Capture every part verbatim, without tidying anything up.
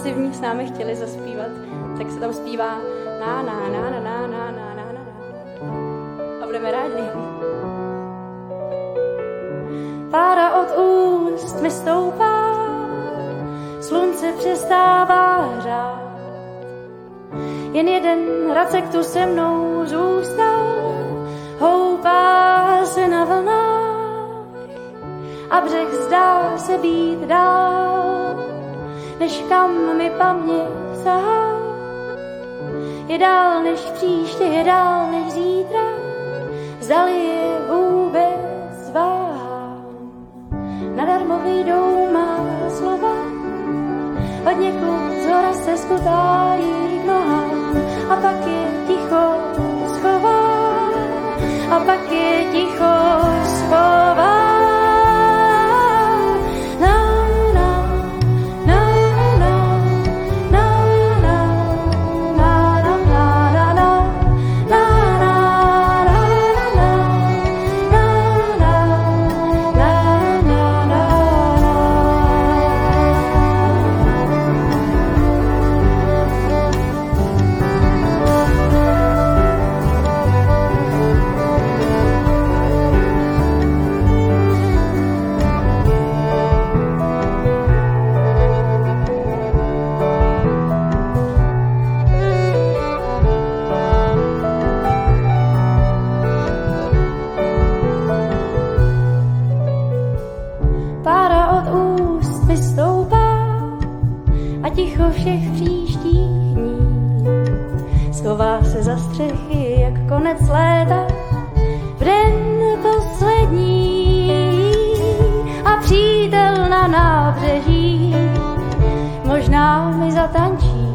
si v ní s námi chtěli zaspívat, tak se tam zpívá na na na na na na na na na a budeme rádi. Pára od úst mi stoupá, slunce přestává hřát. Jen jeden racek tu se mnou zůstal, houpá se na vlnách a břeh zdá se být dál, než kam mi paměť sahá. Je dál než příště, je dál než zítra, zdali je vůbec váhám. Nadarmo vyjdou má slova, od někud zhora se skutají k nohám a pak je ticho schová, a pak je ticho schová. Všech příštích dní schová se za střechy jak konec léta v den poslední a přítel na nábřeží možná mi zatančí.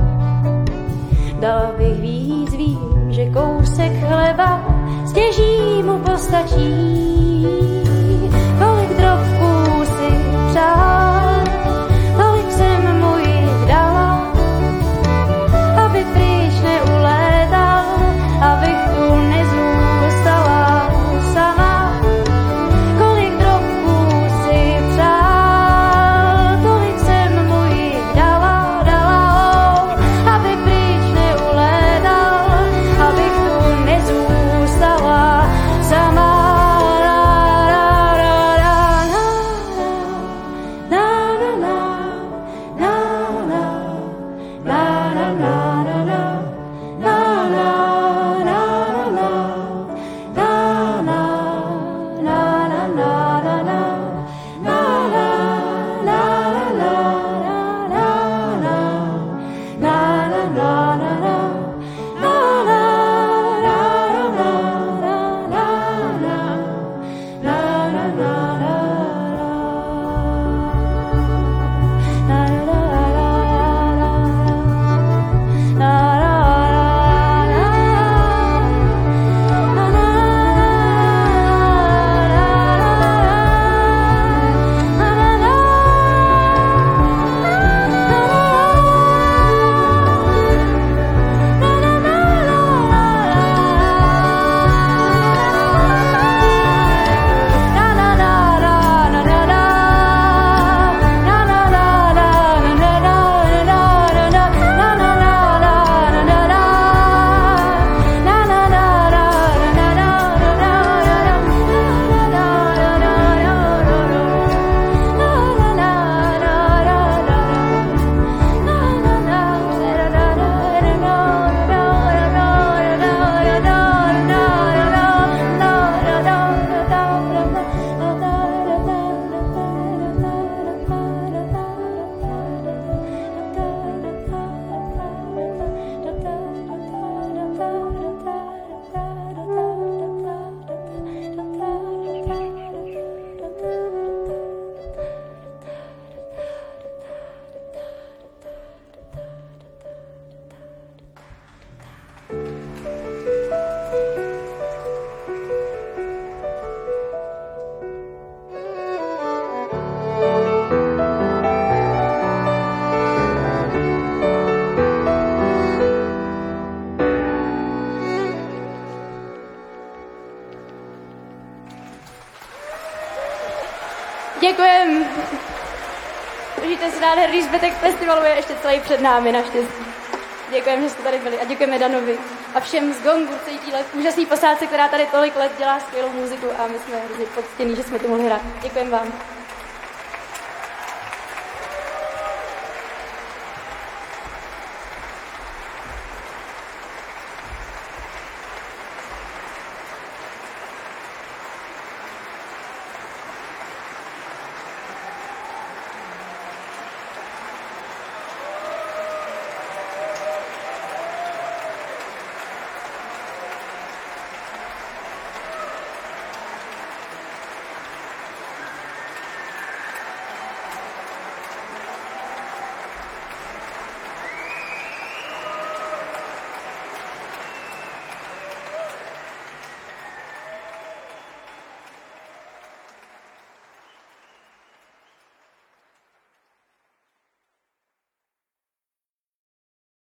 Dala bych víc, vím, že kousek chleba stěží mu postačí. Kolik drobků si přál, tolik jsem mu jich dala, aby pryč neulétal, abych tu nezůstala sama. Kolik drobků si přál, tolik jsem mu jich dala, dala, aby pryč neulétal, abych tu nezůstala sama. Děkujem. Užijte si nádherný zbytek festivalu, je ještě celý před námi, naštěstí. Děkujeme, že jste tady byli a děkujeme Danovi a všem z Gongu, celý téhle úžasný posádce, která tady tolik let dělá skvělou muziku a my jsme hrozně poctění, že jsme tu mohli hrát. Děkujeme vám.